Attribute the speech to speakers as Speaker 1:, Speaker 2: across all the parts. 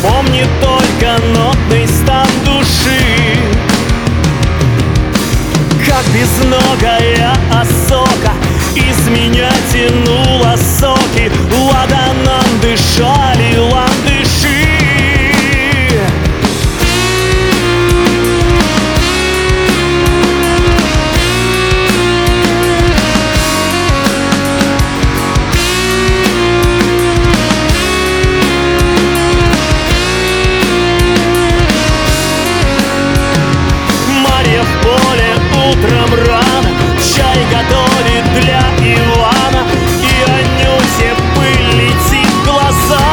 Speaker 1: помнит только нотный стан души. Как безногая осока из меня тянула соки, ладаном дышали ландыши. Утром рано чай готовит для Ивана, и Анюте пыль летит в глаза.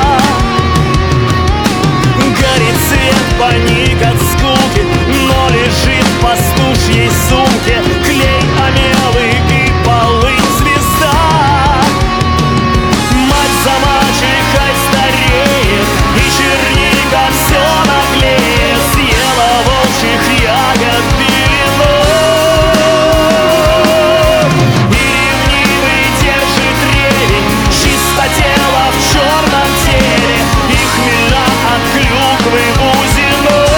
Speaker 1: Горит свет, паник от скуки, но лежит в пастушьей сумке клей, омелы и полынь звезда. Мать за мачехой стареет, и черника все наглеет, съела волчьих ягод белину. Чистотела в черном теле, и хмельна от клюквы бузину.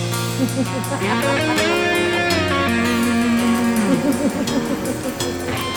Speaker 2: Ha ha ha ha!